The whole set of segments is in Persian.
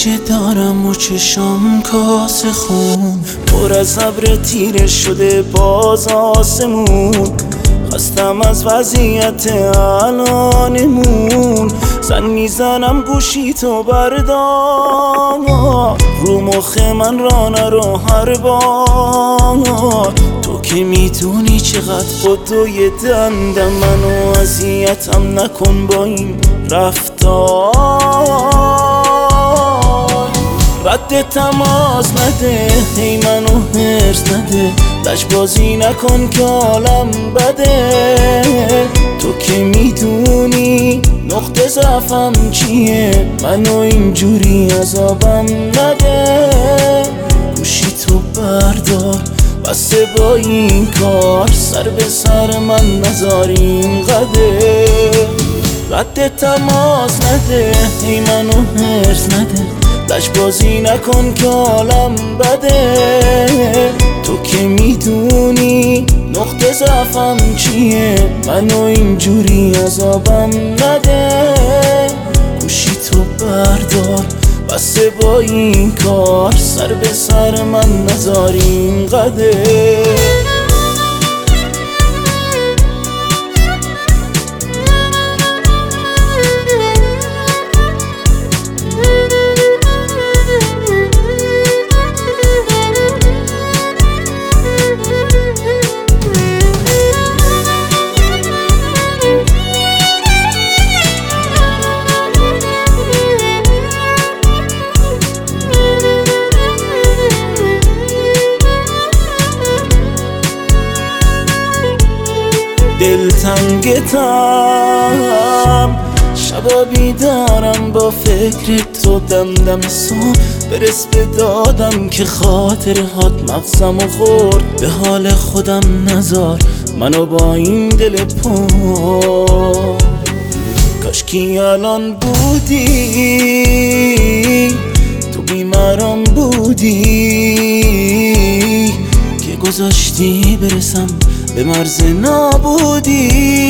گوشه دارم و چشام کاسه خون، پر از ابر تیره شده باز آسمون. خستم از وضعیت الانمون، زن میزنم گوشی تو بردار، رو مخ من را نرو هر بار. تو که میدونی چقدر خودوی دندم، منو اذیتم نکن با این رفتار. رد تماس نده، هی منو هرس نده، لجبازی نکن که حالم بده. تو که میدونی نقطه ضعفم چیه، منو اینجوری عذابم نده. گوشی تو بردار، بسته با این کار، سر به سر من نذار اینقدر. رد تماس نده، هی منو هرس نده، لجبازی نکن که حالم بده. تو که میدونی نقطه ضعفم چیه، منو اینجوری عذابم نده. گوشی تو بردار، بسته با این کار، سر به سر من نذار اینقدر. دلتنگتم، شبا بیدارم با فکر تو، دم صبح برس به دادم که خاطرهات مغزمو خورد. به حال خودم نذار منو با این دل پر، کاشکی الان بودی تو بیمارم بودی، که گذاشتی برسم به مرز نابودی.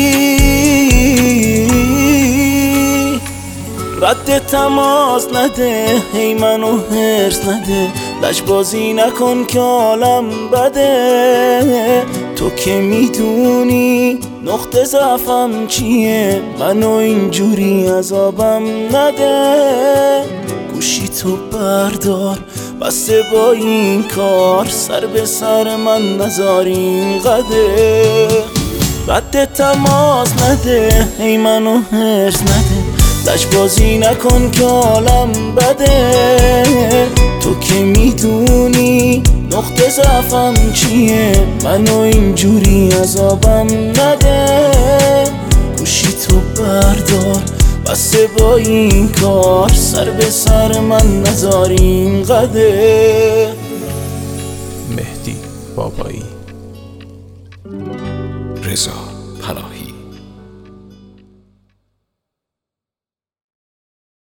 رد تماس نده، هی منو هرس نده، لجبازی نکن که حالم بده. تو که میدونی نقطه ضعفم چیه، منو اینجوری عذابم نده. گوشی تو بردار، بسته با این کار، سر به سر من نذار اینقدر. رد تماس نده، هی منو هرس نده، لجبازی نکن که حالم بده. تو که میدونی نقطه ضعفم چیه، منو اینجوری عذابم نده. گوشی تو بردار، بسته با این کار، سر به سر من نذار اینقدر. مهدی بابایی، رضا پناهی.